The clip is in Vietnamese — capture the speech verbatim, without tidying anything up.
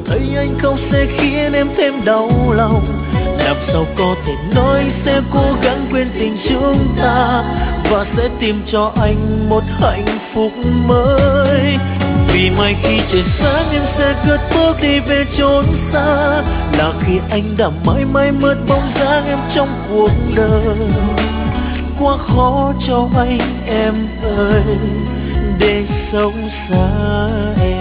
thấy anh không sẽ khiến em thêm đau lòng. Làm sao có thể nói sẽ cố gắng quên tình chúng ta và sẽ tìm cho anh một hạnh phúc mới. Vì mai khi trời sáng em sẽ cất bước đi về chốn xa, là khi anh đã mãi mãi mất bóng dáng em trong cuộc đời. Quá khó cho anh em ơi để sống xa em.